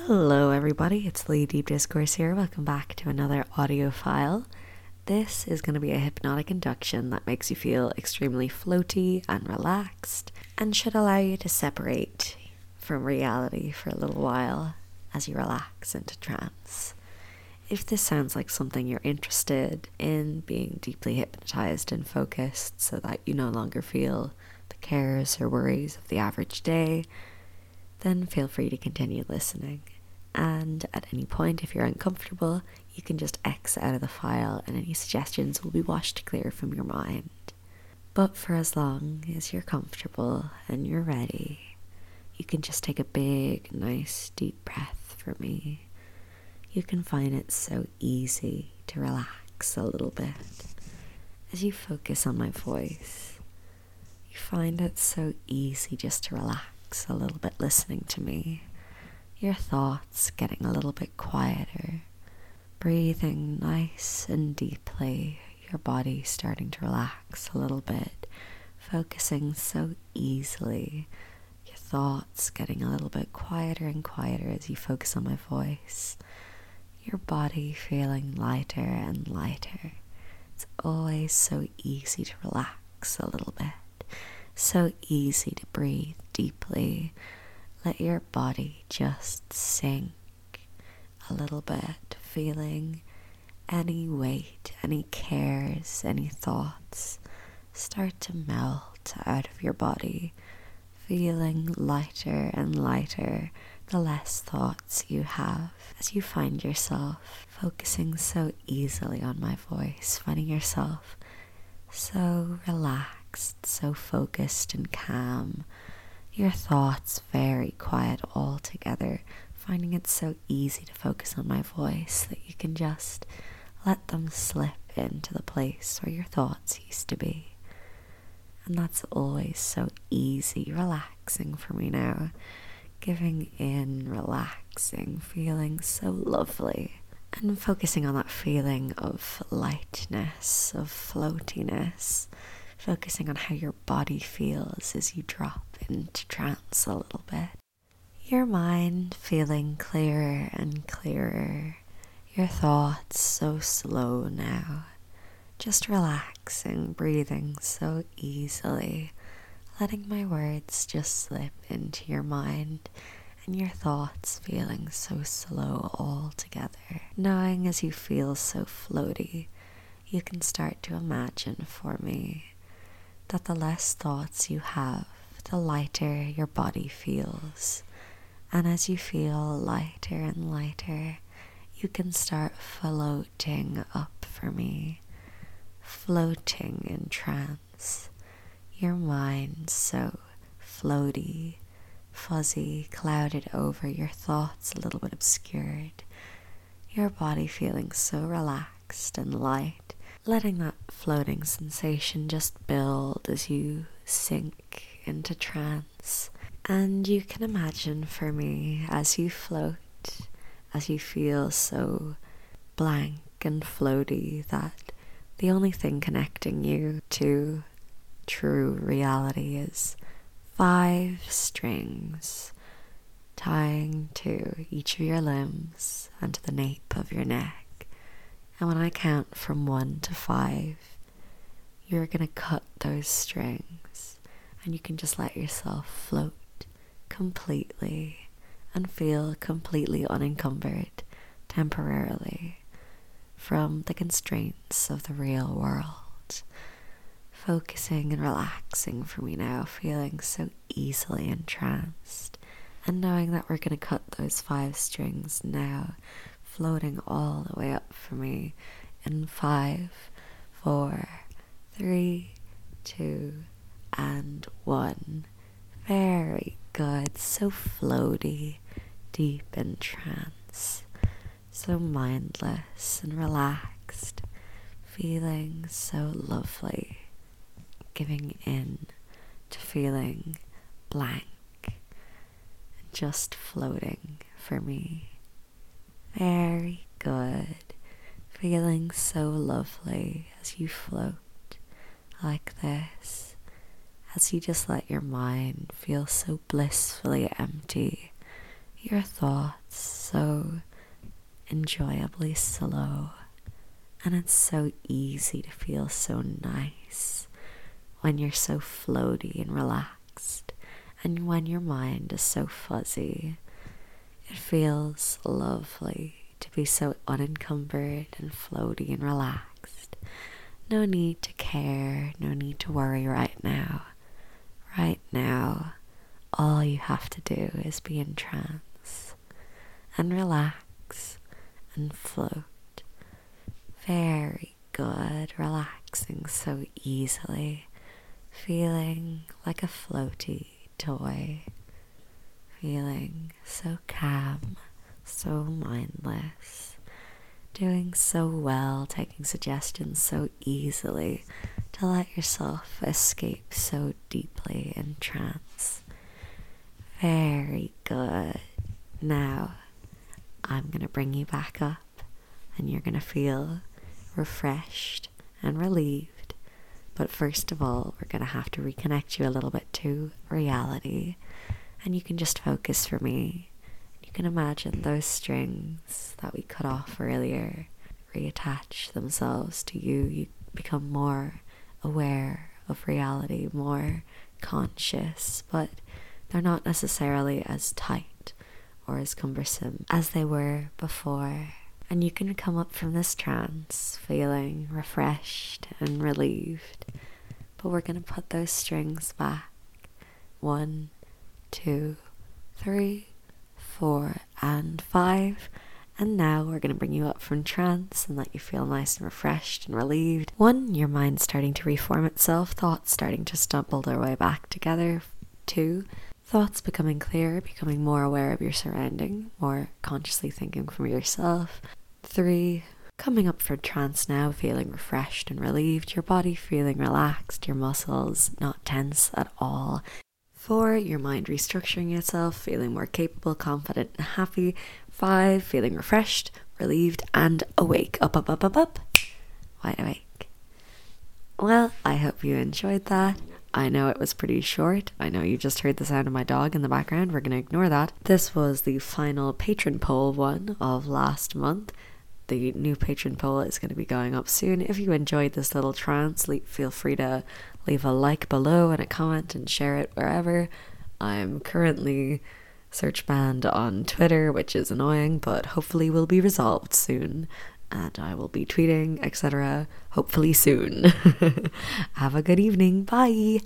Hello everybody, it's Lee Deep Discourse here. Welcome back to another audio file. This is going to be a hypnotic induction that makes you feel extremely floaty and relaxed and should allow you to separate from reality for a little while as you relax into trance. If this sounds like something you're interested in, being deeply hypnotized and focused so that you no longer feel the cares or worries of the average day, then feel free to continue listening. And at any point, if you're uncomfortable, you can just exit out of the file and any suggestions will be washed clear from your mind. But for as long as you're comfortable and you're ready, you can just take a big, nice, deep breath for me. You can find it so easy to relax a little bit. As you focus on my voice, you find it so easy just to relax a little bit listening to me. Your thoughts getting a little bit quieter, breathing nice and deeply, your body starting to relax a little bit, focusing so easily, your thoughts getting a little bit quieter and quieter as you focus on my voice, your body feeling lighter and lighter. It's always so easy to relax a little bit, so easy to breathe deeply. Let your body just sink a little bit, feeling any weight, any cares, any thoughts start to melt out of your body, feeling lighter and lighter the less thoughts you have as you find yourself focusing so easily on my voice, finding yourself so relaxed, so focused and calm. Your thoughts very quiet altogether, finding it so easy to focus on my voice that you can just let them slip into the place where your thoughts used to be. And that's always so easy, relaxing for me now, giving in, relaxing, feeling so lovely, and focusing on that feeling of lightness, of floatiness, focusing on how your body feels as you drop into trance a little bit. Your mind feeling clearer and clearer. Your thoughts so slow now. Just relaxing, breathing so easily. Letting my words just slip into your mind. And your thoughts feeling so slow altogether. Knowing as you feel so floaty, you can start to imagine for me that the less thoughts you have, the lighter your body feels. And as you feel lighter and lighter, you can start floating up for me, floating in trance. Your mind so floaty, fuzzy, clouded over, your thoughts a little bit obscured. Your body feeling so relaxed and light, letting that floating sensation just build as you sink into trance. And you can imagine for me as you float, as you feel so blank and floaty, that the only thing connecting you to true reality is 5 strings tying to each of your limbs and to the nape of your neck. And when I count from 1 to 5, you're going to cut those strings and you can just let yourself float completely and feel completely unencumbered temporarily from the constraints of the real world. Focusing and relaxing for me now, feeling so easily entranced and knowing that we're going to cut those 5 strings now, floating all the way up for me in 5, 4, 3, 2, and 1. Very good, so floaty, deep in trance, so mindless and relaxed, feeling so lovely, giving in to feeling blank and just floating for me. Very good, feeling so lovely as you float like this, as you just let your mind feel so blissfully empty, your thoughts so enjoyably slow, and it's so easy to feel so nice when you're so floaty and relaxed, and when your mind is so fuzzy. It feels lovely to be so unencumbered and floaty and relaxed. No need to care, no need to worry right now. Right now, all you have to do is be in trance and relax and float. Very good, relaxing so easily, feeling like a floaty toy, feeling so calm, so mindless, doing so well, taking suggestions so easily to let yourself escape so deeply in trance. Very good. Now, I'm going to bring you back up, and you're going to feel refreshed and relieved. But first of all, we're going to have to reconnect you a little bit to reality. And you can just focus for me. You can imagine those strings that we cut off earlier reattach themselves to you. You become more aware of reality, more conscious, but they're not necessarily as tight or as cumbersome as they were before. And you can come up from this trance feeling refreshed and relieved. But we're going to put those strings back. 1, 2, 3, 4, and 5. And now we're going to bring you up from trance and let you feel nice and refreshed and relieved. 1, your mind's starting to reform itself, thoughts starting to stumble their way back together. 2, thoughts becoming clearer, becoming more aware of your surrounding, more consciously thinking from yourself. 3, coming up from trance now, feeling refreshed and relieved, your body feeling relaxed, your muscles not tense at all. 4, your mind restructuring itself, feeling more capable, confident, and happy. 5, feeling refreshed, relieved, and awake. Up, up, up, up, up. Wide awake. Well, I hope you enjoyed that. I know it was pretty short. I know you just heard the sound of my dog in the background. We're going to ignore that. This was the final patron poll one of last month. The new patron poll is going to be going up soon. If you enjoyed this little trance, feel free to leave a like below and a comment and share it wherever. I'm currently search banned on Twitter, which is annoying, but hopefully will be resolved soon. And I will be tweeting, etc. hopefully soon. Have a good evening. Bye.